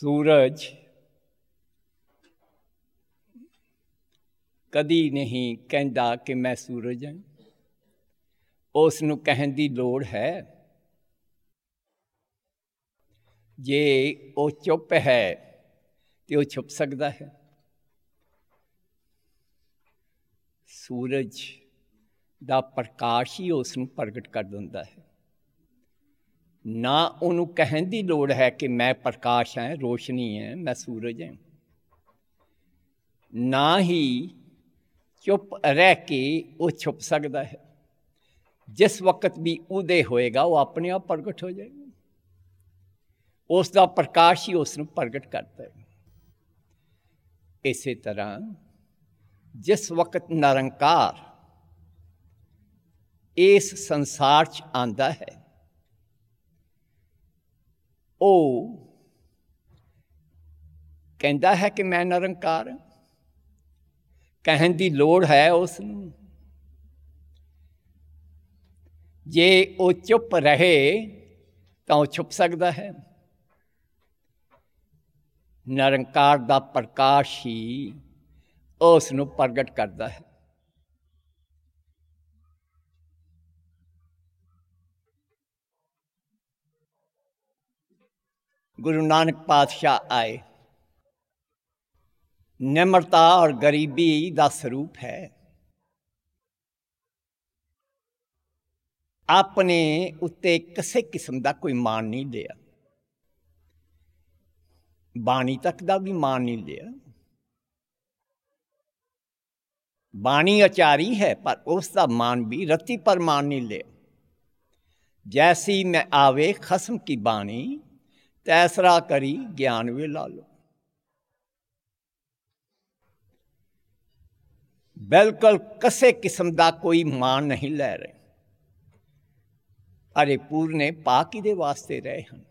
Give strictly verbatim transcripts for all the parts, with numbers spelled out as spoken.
सूरज कदी नहीं कहता कि मैं सूरज हाँ, उसनूं कहण दी लोड़ है। जे वो चुप है तो वो छुप सकता है। सूरज दा प्रकाश ही उसनूं प्रगट कर दिंदा है। ना उन्होंने कहण दी लोड़ है कि मैं प्रकाश है, रोशनी है, मैं सूरज है। ना ही चुप रह के वो छुप सकता है। जिस वक्त भी उदय होएगा वो अपने आप प्रगट हो जाएगा। उसका प्रकाश ही उसनूं प्रगट करता है। इसी तरह जिस वक्त निरंकार इस संसार च आंदा है, वो कहता है कि मैं निरंकार हाँ। कहण दी लोड़ है उसनूं। जे वो चुप रहे तो वो छुप सकता है। निरंकार दा प्रकाश ही उसनूं प्रगट करता है। गुरु नानक पातशाह आए। निम्रता और गरीबी का स्वरूप है। अपने उत्ते किसी किस्म का कोई मान नहीं लिया। बाणी तक का भी मान नहीं लिया। बाणी आचारी है पर उसका मान भी रत्ती पर मान नहीं लिया। जैसी मैं आवे खसम की बाणी, तैसरा करी ज्ञान वे ला लो। बिल्कुल किसी किस्म का कोई मान नहीं ले रहे। अरे पूरने पा किदे वास्ते रहे हैं।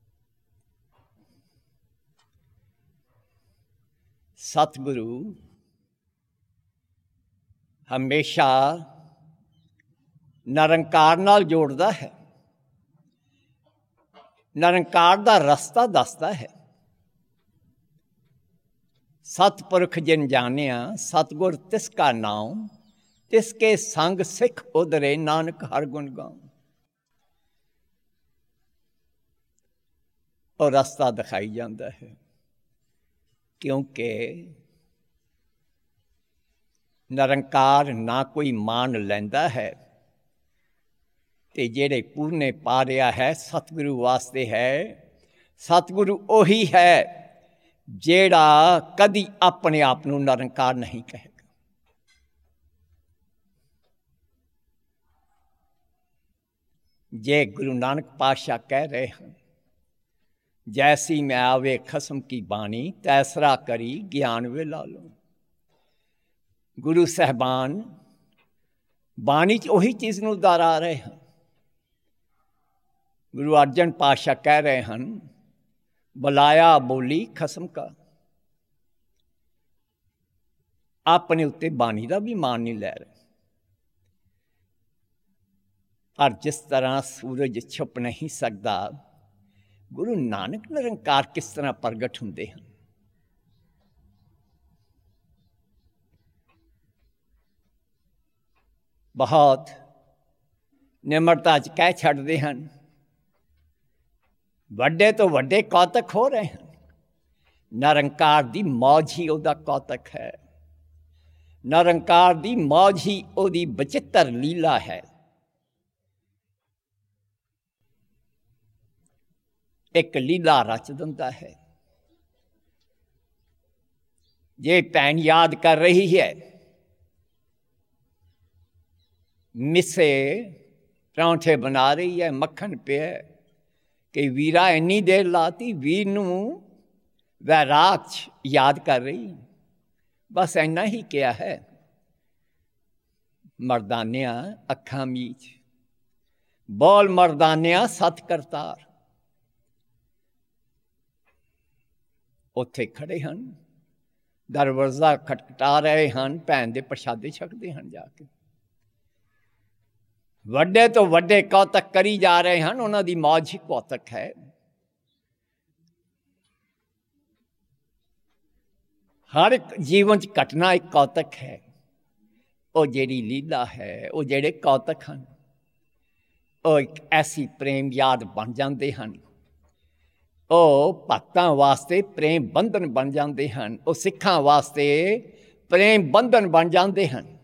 सतगुरु हमेशा निरंकार नाल जोड़ता है। निरंकार का रस्ता दसदा है। सतपुरख जिन जानिया सतगुर तिसका नाम, तिसके संग सिख उधरे नानक हर गुण गाऊं। और रास्ता दिखाई जाता है। क्योंकि निरंकार ना कोई मान लैंदा है ते जेड़े पूरने पा रहा है सतगुरु वास्ते है। सतगुरु ओही है जेड़ा कदी अपने आप नूं निरंकार नहीं कहेगा। जे गुरु नानक पातशाह कह रहे हैं, जैसी मैं आवे खसम की बाणी, तैसरा करी ज्ञान वे ला लो। गुरु साहबान बाणी च उही चीज़ नूं दोहरा रहे हैं। गुरु अर्जन पातशाह कह रहे हैं, बुलाया बोली खसम का। अपने उत्ते बाणी का भी मान नहीं ले रहे। और जिस तरह सूरज छुप नहीं सकता, गुरु नानक निरंकार किस तरह प्रगट होंदे हैं। बहुत निम्रता च कह छड्डदे हैं, वड्डे तो वड्डे कौतक हो रहे हैं। निरंकार दी मौज ही उहदा कौतक है। निरंकार दी मौज ही उहदी बचित्र लीला है। एक लीला रच दिंदा है। जे भैन याद कर रही है, मिसे परौंठे बना रही है, मक्खन पे है कि वीरा इन्नी देर लाती, वीर नूं वैराग याद कर रही। बस इन्ना ही किया है। मर्दानिया अखां मीच, बोल मर्दानिया सत करतार। उत्थे खड़े हैं, दरवाजा खटखटा रहे हैं, भैन दे प्रशादे छकते हैं जाके। वड्डे तो वड्डे कौतक करी जा रहे हैं। उन्हों की मौज ही कौतक है। हर एक जीवन च घटना एक कौतक है। वो जिहड़ी लीला है, वो जिहड़े कौतक हैं, वो एक ऐसी प्रेम याद बन जाते हैं। वो भगतां वास्ते प्रेम बंधन बन जाते हैं। वो सिखां वास्ते प्रेम बंधन बन जाते हैं।